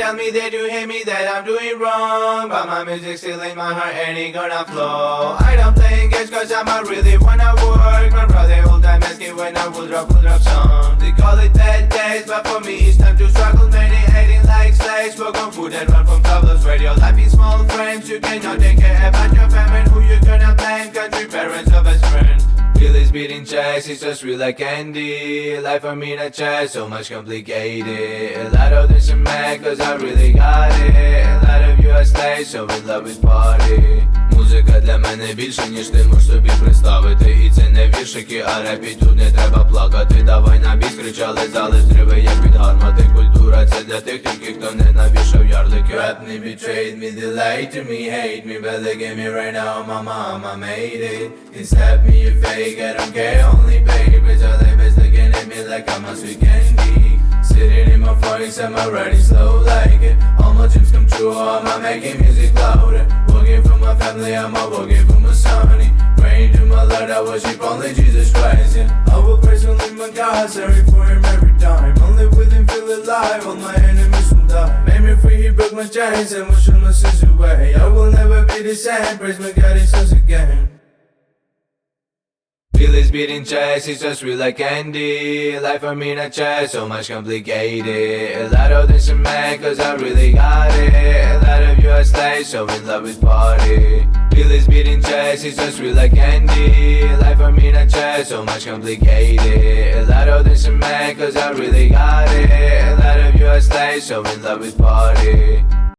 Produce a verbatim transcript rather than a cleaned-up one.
tell me that you hate me, that I'm doing wrong, but my music still in my heart and it gonna flow. I don't play engage cause I'm not really wanna work. My brother all time asking when I will drop, will drop song. They call it bad days, but for me it's time to struggle. Many hating like slaves, spoke on food and run from troubles. Radio life in small frames, you cannot take care about your family. Who you gonna blame? Country, parents, or best friend. Feelings beating chest, it's just real like candy. Life for me in a chest, so much complicated. A lot of this is mad cause I really got it. A lot of you are slaves, so in love with party. Музика для мене більше, ніж ти можеш собі представити. І це не віршики, а репі, тут не треба плакати. Давай на біс, кричали зали, зриви як під гармати. Культура це для тих тільки, хто не навішав ярлики. Rap me, betrayed me, they lied to me, hate me, but look at me right now, my mama made it. Can slap me, you fake, I don't care, only pay. Bitch, all they best looking at me like I'm a sweet candy. Sitting in my forties, am I riding slow like it? All my dreams come true, or am I making music louder? Working for my family, am I working for my sonny? Praying to my Lord, I worship only Jesus Christ, yeah. I will praise only my God, sorry for him every time. Only with him feel alive, all my enemies will die. Made me free, he broke my chains and washed all my sins away. I will never be the same, praise my God, he says again. Feelings beating chest, it's just real like candy. Life for me in a chest, so much complicated. A lot of this is mad cause I really got it. A lot of you are slaves, so in love with party. Feelings beating chest, it's just real like candy. Life for me in a chest, so much complicated. A lot of this is mad cause I really got it. A lot of you are slaves, so in love with party.